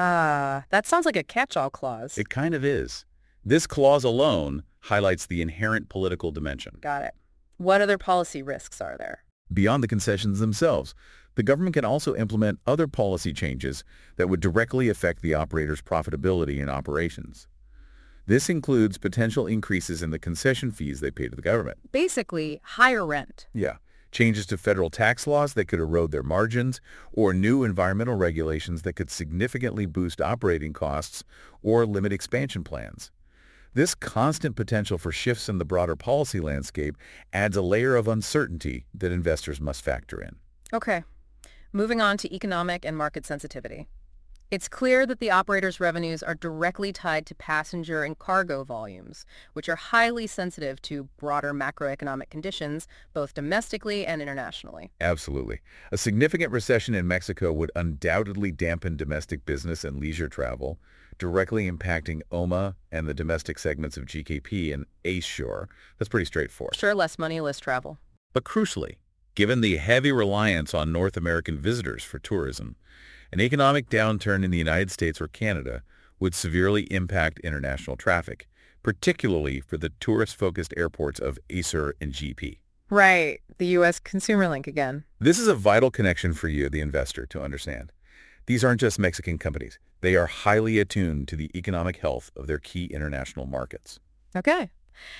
Ah, that sounds like a catch-all clause. It kind of is. This clause alone highlights the inherent political dimension. Got it. What other policy risks are there? Beyond the concessions themselves, the government can also implement other policy changes that would directly affect the operator's profitability and operations. This includes potential increases in the concession fees they pay to the government. Basically, higher rent. Yeah. Changes to federal tax laws that could erode their margins, or new environmental regulations that could significantly boost operating costs or limit expansion plans. This constant potential for shifts in the broader policy landscape adds a layer of uncertainty that investors must factor in. Okay. Moving on to economic and market sensitivity. It's clear that the operator's revenues are directly tied to passenger and cargo volumes, which are highly sensitive to broader macroeconomic conditions, both domestically and internationally. Absolutely. A significant recession in Mexico would undoubtedly dampen domestic business and leisure travel, directly impacting O M A and the domestic segments of G K P and AceSure. That's pretty straightforward. Sure, less money, less travel. But crucially, given the heavy reliance on North American visitors for tourism, an economic downturn in the United States or Canada would severely impact international traffic, particularly for the tourist-focused airports of Acer and G P. Right, the U S consumer link again. This is a vital connection for you, the investor, to understand. These aren't just Mexican companies. They are highly attuned to the economic health of their key international markets. Okay.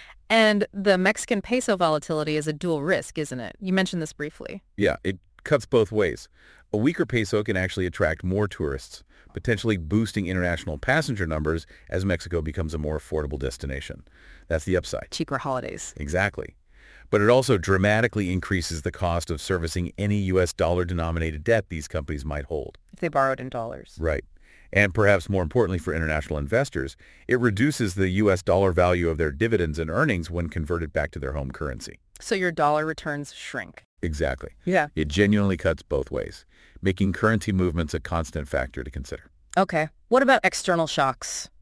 And the Mexican peso volatility is a dual risk, isn't it? You mentioned this briefly. Yeah, it cuts both ways. A weaker peso can actually attract more tourists, potentially boosting international passenger numbers as Mexico becomes a more affordable destination. That's the upside. Cheaper holidays. Exactly. But it also dramatically increases the cost of servicing any U S dollar-denominated debt these companies might hold. If they borrowed in dollars. Right. And perhaps more importantly for international investors, it reduces the U S dollar value of their dividends and earnings when converted back to their home currency. So your dollar returns shrink. Exactly. Yeah. It genuinely cuts both ways, making currency movements a constant factor to consider. Okay. What about external shocks?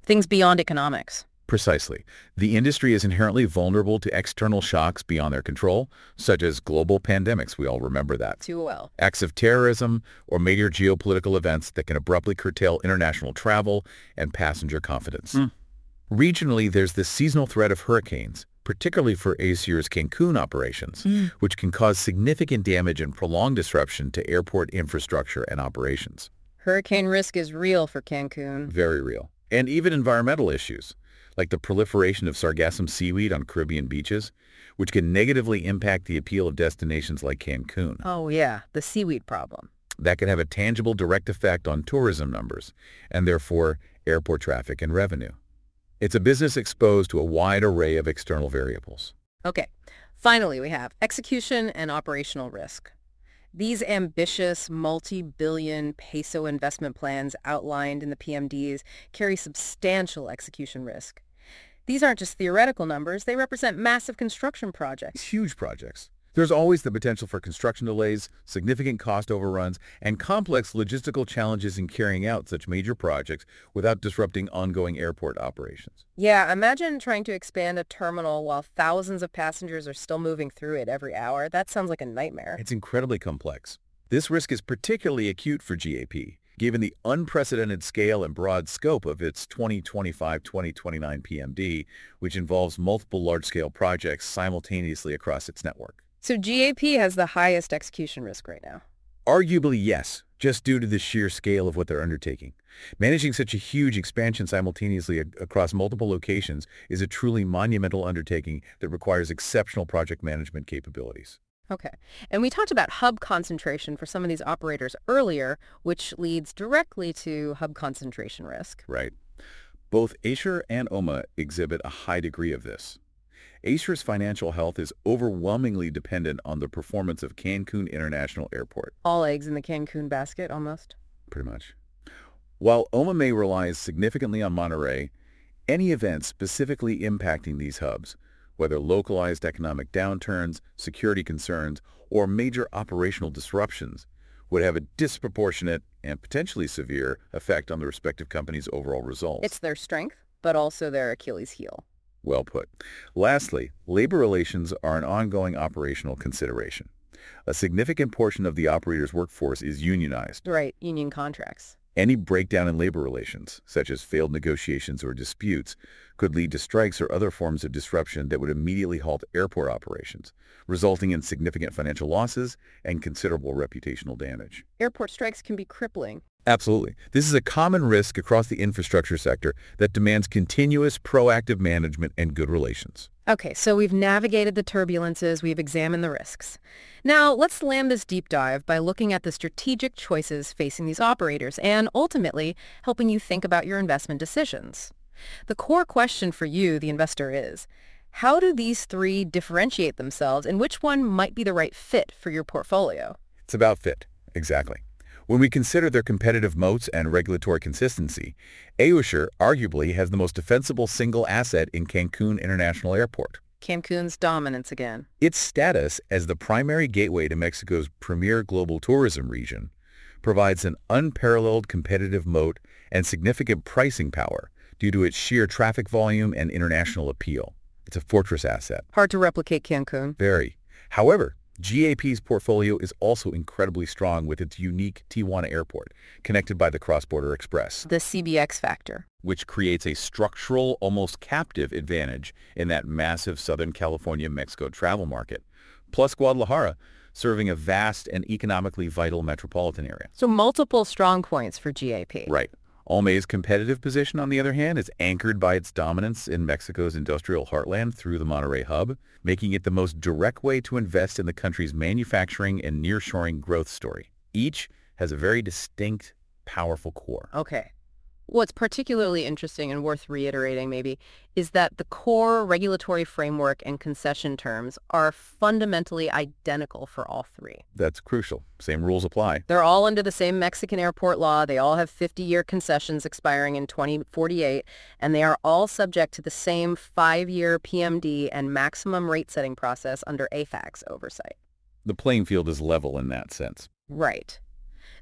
Things beyond economics. Precisely. The industry is inherently vulnerable to external shocks beyond their control, such as global pandemics. We all remember that. Too well. Acts of terrorism or major geopolitical events that can abruptly curtail international travel and passenger confidence. Mm. Regionally, there's the seasonal threat of hurricanes, particularly for Acer's Cancun operations, mm. which can cause significant damage and prolonged disruption to airport infrastructure and operations. Hurricane risk is real for Cancun. Very real. And even environmental issues, like the proliferation of sargassum seaweed on Caribbean beaches, which can negatively impact the appeal of destinations like Cancun. Oh yeah, the seaweed problem. That can have a tangible direct effect on tourism numbers, and therefore airport traffic and revenue. It's a business exposed to a wide array of external variables. Okay, finally we have execution and operational risk. These ambitious multi-billion peso investment plans outlined in the P M Ds carry substantial execution risk. These aren't just theoretical numbers, they represent massive construction projects. Huge projects. There's always the potential for construction delays, significant cost overruns, and complex logistical challenges in carrying out such major projects without disrupting ongoing airport operations. Yeah, imagine trying to expand a terminal while thousands of passengers are still moving through it every hour. That sounds like a nightmare. It's incredibly complex. This risk is particularly acute for G A P, given the unprecedented scale and broad scope of its twenty twenty-five to twenty twenty-nine P M D, which involves multiple large-scale projects simultaneously across its network. So G A P has the highest execution risk right now? Arguably, yes, just due to the sheer scale of what they're undertaking. Managing such a huge expansion simultaneously across multiple locations is a truly monumental undertaking that requires exceptional project management capabilities. Okay. And we talked about hub concentration for some of these operators earlier, which leads directly to hub concentration risk. Right. Both Acer and O M A exhibit a high degree of this. Acer's financial health is overwhelmingly dependent on the performance of Cancun International Airport. All eggs in the Cancun basket, almost? Pretty much. While O M A may rely significantly on Monterrey, any event specifically impacting these hubs, whether localized economic downturns, security concerns, or major operational disruptions, would have a disproportionate and potentially severe effect on the respective companies' overall results. It's their strength, but also their Achilles heel. Well put. Lastly, labor relations are an ongoing operational consideration. A significant portion of the operator's workforce is unionized. Right, union contracts. Any breakdown in labor relations, such as failed negotiations or disputes, could lead to strikes or other forms of disruption that would immediately halt airport operations, resulting in significant financial losses and considerable reputational damage. Airport strikes can be crippling. Absolutely. This is a common risk across the infrastructure sector that demands continuous, proactive management and good relations. Okay, so we've navigated the turbulences, we've examined the risks. Now, let's land this deep dive by looking at the strategic choices facing these operators and ultimately helping you think about your investment decisions. The core question for you, the investor, is, how do these three differentiate themselves and which one might be the right fit for your portfolio? It's about fit, exactly. When we consider their competitive moats and regulatory consistency, Acer arguably has the most defensible single asset in Cancun International Airport. Cancun's dominance again. Its status as the primary gateway to Mexico's premier global tourism region provides an unparalleled competitive moat and significant pricing power due to its sheer traffic volume and international appeal. It's a fortress asset. Hard to replicate Cancun. Very. However, G A P's portfolio is also incredibly strong with its unique Tijuana Airport, connected by the Cross-Border Express. The C B X factor. Which creates a structural, almost captive advantage in that massive Southern California-Mexico travel market. Plus Guadalajara, serving a vast and economically vital metropolitan area. So multiple strong points for G A P. Right. Almay's competitive position, on the other hand, is anchored by its dominance in Mexico's industrial heartland through the Monterrey hub, making it the most direct way to invest in the country's manufacturing and nearshoring growth story. Each has a very distinct, powerful core. Okay. What's particularly interesting and worth reiterating maybe is that the core regulatory framework and concession terms are fundamentally identical for all three. That's crucial. Same rules apply. They're all under the same Mexican airport law. They all have fifty-year concessions expiring in twenty forty-eight, and they are all subject to the same five-year P M D and maximum rate-setting process under A F A C's oversight. The playing field is level in that sense. Right.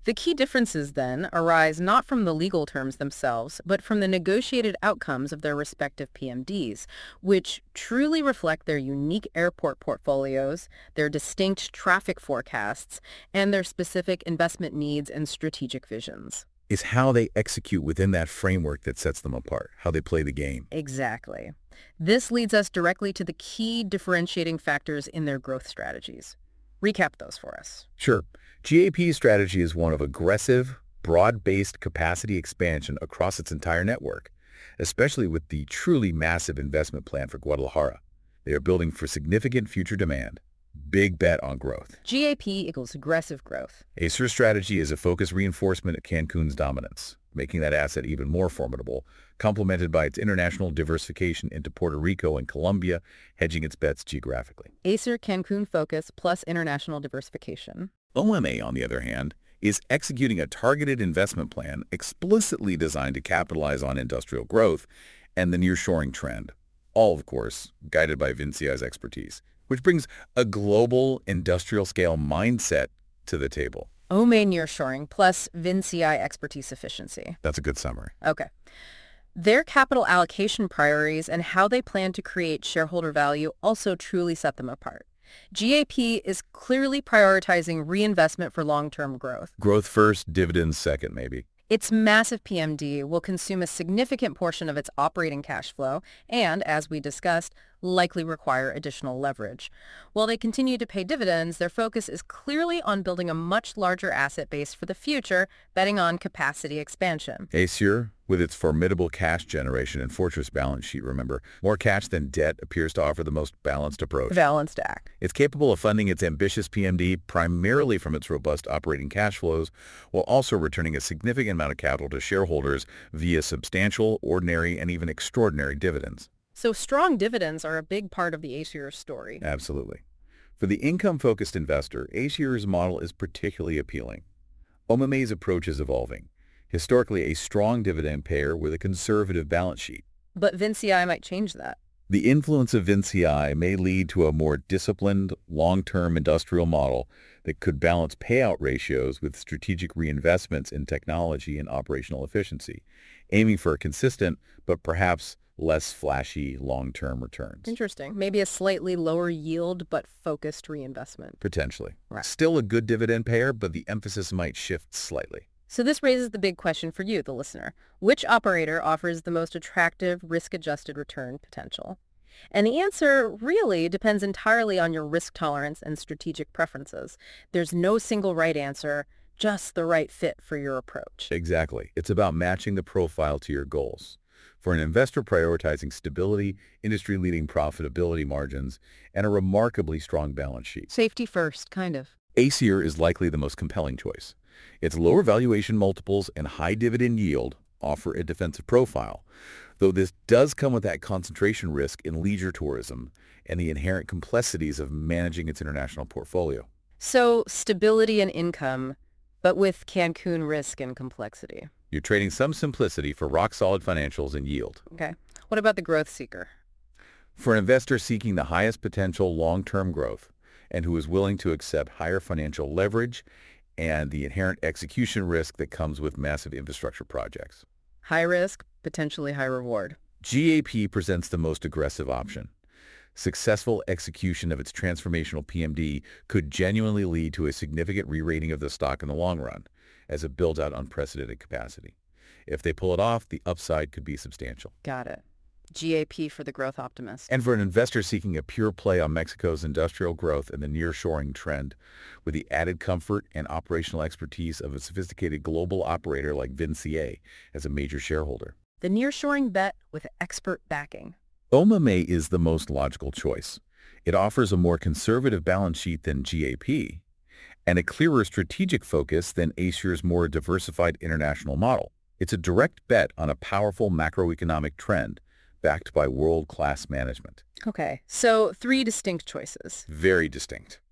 The key differences, then, arise not from the legal terms themselves, but from the negotiated outcomes of their respective P M Ds, which truly reflect their unique airport portfolios, their distinct traffic forecasts, and their specific investment needs and strategic visions. It's how they execute within that framework that sets them apart, how they play the game. Exactly. This leads us directly to the key differentiating factors in their growth strategies. Recap those for us. Sure. G A P's strategy is one of aggressive, broad-based capacity expansion across its entire network, especially with the truly massive investment plan for Guadalajara. They are building for significant future demand. Big bet on growth. G A P equals aggressive growth. Acer's strategy is a focused reinforcement of Cancun's dominance, making that asset even more formidable, complemented by its international diversification into Puerto Rico and Colombia, hedging its bets geographically. Acer Cancun focus plus international diversification. O M A, on the other hand, is executing a targeted investment plan explicitly designed to capitalize on industrial growth and the nearshoring trend, all, of course, guided by Vinci's expertise, which brings a global industrial-scale mindset to the table. O M A nearshoring plus Vinci expertise efficiency. That's a good summary. Okay. Their capital allocation priorities and how they plan to create shareholder value also truly set them apart. G A P is clearly prioritizing reinvestment for long-term growth. Growth first, dividends second, maybe. Its massive P M D will consume a significant portion of its operating cash flow and, as we discussed, likely require additional leverage. While they continue to pay dividends, their focus is clearly on building a much larger asset base for the future, betting on capacity expansion. Acer, with its formidable cash generation and fortress balance sheet, remember, more cash than debt appears to offer the most balanced approach. Balanced act. It's capable of funding its ambitious P M D primarily from its robust operating cash flows, while also returning a significant amount of capital to shareholders via substantial, ordinary, and even extraordinary dividends. So strong dividends are a big part of the Acer story. Absolutely. For the income-focused investor, Acer's model is particularly appealing. O M A's approach is evolving. Historically a strong dividend payer with a conservative balance sheet. But Vinci might change that. The influence of Vinci may lead to a more disciplined, long-term industrial model that could balance payout ratios with strategic reinvestments in technology and operational efficiency, aiming for a consistent but perhaps less flashy long-term returns. Interesting. Maybe a slightly lower yield but focused reinvestment. Potentially. Right. Still a good dividend payer, but the emphasis might shift slightly. So this raises the big question for you, the listener. Which operator offers the most attractive risk-adjusted return potential? And the answer really depends entirely on your risk tolerance and strategic preferences. There's no single right answer, just the right fit for your approach. Exactly. It's about matching the profile to your goals. For an investor prioritizing stability, industry-leading profitability margins, and a remarkably strong balance sheet, Safety first, kind of. Acer is likely the most compelling choice. Its lower valuation multiples and high dividend yield offer a defensive profile, though this does come with that concentration risk in leisure tourism and the inherent complexities of managing its international portfolio. So stability and income, but with Cancun risk and complexity. You're trading some simplicity for rock-solid financials and yield. Okay. What about the growth seeker? For an investor seeking the highest potential long-term growth and who is willing to accept higher financial leverage and the inherent execution risk that comes with massive infrastructure projects. High risk, potentially high reward. G A P presents the most aggressive option. Successful execution of its transformational P M D could genuinely lead to a significant re-rating of the stock in the long run, as it builds out unprecedented capacity. If they pull it off, the upside could be substantial. Got it. G A P for the growth optimist. And for an investor seeking a pure play on Mexico's industrial growth and the nearshoring trend, with the added comfort and operational expertise of a sophisticated global operator like Vinci as a major shareholder. The nearshoring bet with expert backing. O M A is the most logical choice. It offers a more conservative balance sheet than G A P and a clearer strategic focus than Acer's more diversified international model. It's a direct bet on a powerful macroeconomic trend backed by world-class management. Okay, so three distinct choices. Very distinct.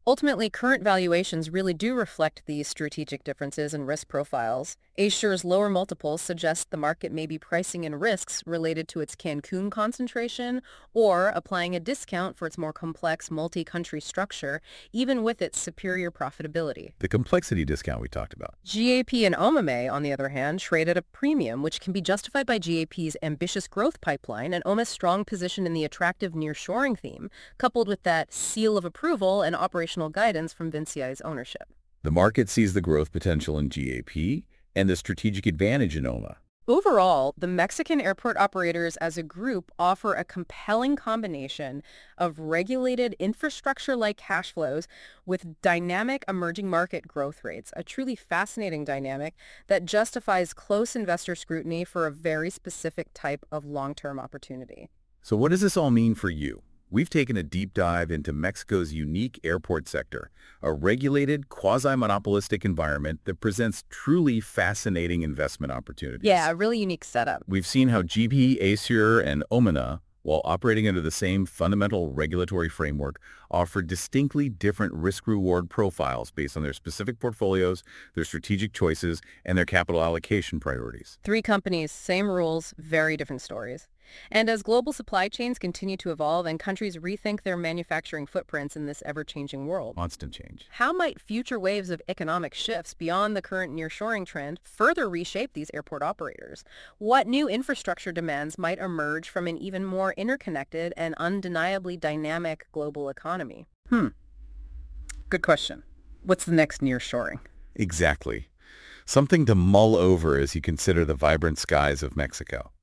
Ultimately, current valuations really do reflect these strategic differences in risk profiles. Acesure's lower multiples suggest the market may be pricing in risks related to its Cancun concentration or applying a discount for its more complex multi-country structure, even with its superior profitability. The complexity discount we talked about. G A P and Omame, on the other hand, trade at a premium, which can be justified by G A P's ambitious growth pipeline and Oma's strong position in the attractive nearshoring theme, coupled with that seal of approval and operational guidance from Vinci's ownership. The market sees the growth potential in G A P and the strategic advantage in Oma. Overall, the Mexican airport operators as a group offer a compelling combination of regulated infrastructure-like cash flows with dynamic emerging market growth rates, a truly fascinating dynamic that justifies close investor scrutiny for a very specific type of long-term opportunity. So what does this all mean for you? We've taken a deep dive into Mexico's unique airport sector, a regulated, quasi-monopolistic environment that presents truly fascinating investment opportunities. Yeah, a really unique setup. We've seen how G P, Aceur, and Omana, while operating under the same fundamental regulatory framework, offer distinctly different risk-reward profiles based on their specific portfolios, their strategic choices, and their capital allocation priorities. Three companies, same rules, very different stories. And as global supply chains continue to evolve and countries rethink their manufacturing footprints in this ever-changing world, Constant change. how might future waves of economic shifts beyond the current nearshoring trend further reshape these airport operators? What new infrastructure demands might emerge from an even more interconnected and undeniably dynamic global economy? Hmm. Good question. What's the next nearshoring? Exactly. Something to mull over as you consider the vibrant skies of Mexico.